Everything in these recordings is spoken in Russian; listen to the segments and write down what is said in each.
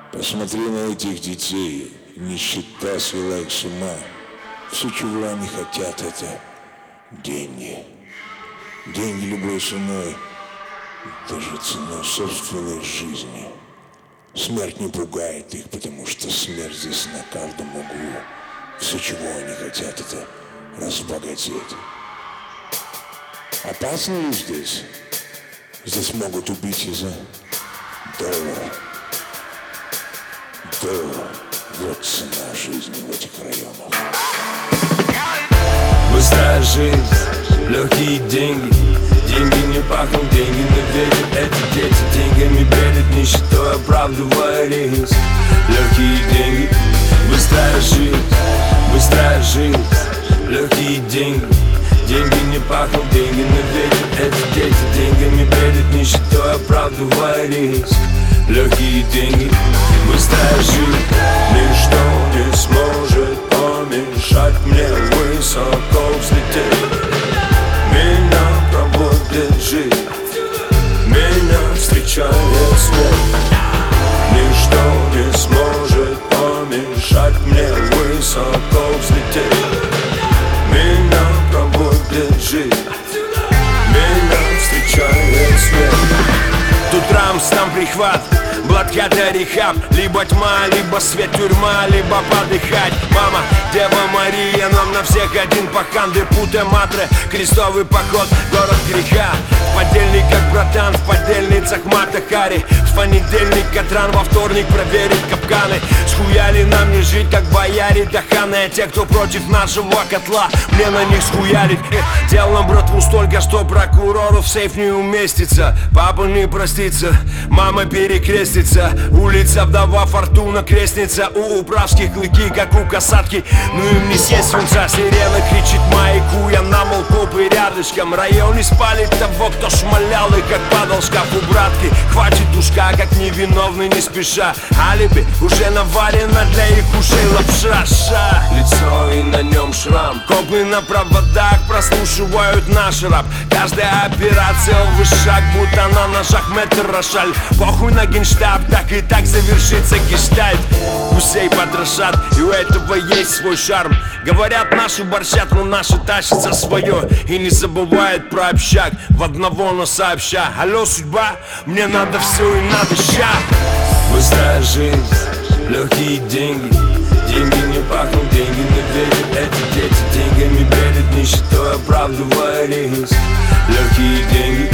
Посмотри на этих детей, нищета свела их с ума. Все, чего они хотят, это деньги. Деньги любой ценой, даже ценой собственной жизни. Смерть не пугает их, потому что смерть здесь на каждом углу. Все, чего они хотят, это разбогатеть. Опасно ли здесь? Здесь могут убить из-за доллара. Доллар — вот цена жизни в этих районах. Быстрая жизнь, легкие деньги. Деньги не пахнут, деньги не ветер. Эти дети деньгами бредят, нищетой оправдывая риск. Легкие деньги, быстрая жизнь, легкие деньги. Деньги не пахнут, деньги не ветер. Эти дети деньгами бредят, нищетой оправдывая риск. Легкие деньги, быстрая жизнь. Ничто не сможет помешать мне высоко взлететь. Меня проводит жизнь, меня встречает смерть. Ничто не сможет помешать мне высоко взлететь. Меня проводит жизнь, меня встречает смерть. Тут рамс, там прихват, блокада, рехаб. Либо тьма, либо свет, тюрьма, либо подыхать. Мама, Дева Мария, нам на всех один пахан. Депуте матре, крестовый поход, город греха. В подельниках братан, в подельницах Мата Хари. С понедельника тран, во вторник проверить капканы. Схуяли нам не жить, как бояре даханы. А те, кто против нашего котла, мне на них схуярить. Делаем братву столько, что прокурору в сейф не уместится. Папа не простится, мама перекрестится. Улица вдова, фортуна крестница. У управских клыки, как у касатки. Ну им не съесть свинца. Сирена кричит маяку, я намол копы рядышком. Район не спалит того, кто шмалял и как падал шкаф у братки. Хватит душка, как невиновный не спеша. Алиби уже наварено, для их ушей лапша. Лицо и на нем шрам. Копы на проводах прослушивают наш рэп. Каждая операция в шаг, будто на ножах метр рошаль. Похуй на генштаб, так и так завершится гештальт. Гусей подрошат, и у этого есть свой шарм. Говорят, наши борщат, но наши тащат за свое. И не забывает про общак, в одного, но сообща. Алло, судьба, мне надо все и надо ща. Быстрая жизнь, легкие деньги. Деньги не пахнут, деньги не ветер. Эти дети деньгами бредят, нищетой оправдывая риск. Легкие деньги,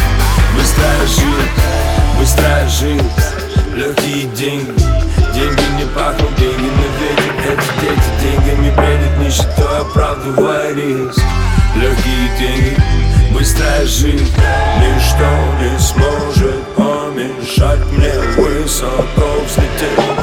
быстрая жизнь, легкие деньги. Деньги не пахнут, деньги не ветер. Эти дети деньгами бредят, нищетой оправдывая риск. Легкие деньги, быстрая жизнь. Ничто не сможет помешать мне высоко взлететь.